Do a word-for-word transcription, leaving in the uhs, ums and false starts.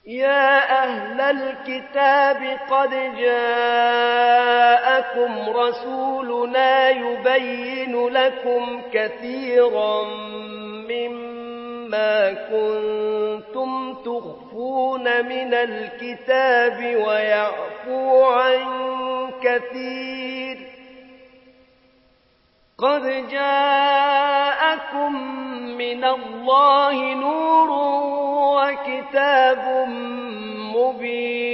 يا أهل الكتاب قد جاءكم رسولنا يبين لكم كثيرا مما كنتم تخفون من الكتاب ويعفو عن كثير. قد جاءكم من الله نور وكتاب مبين.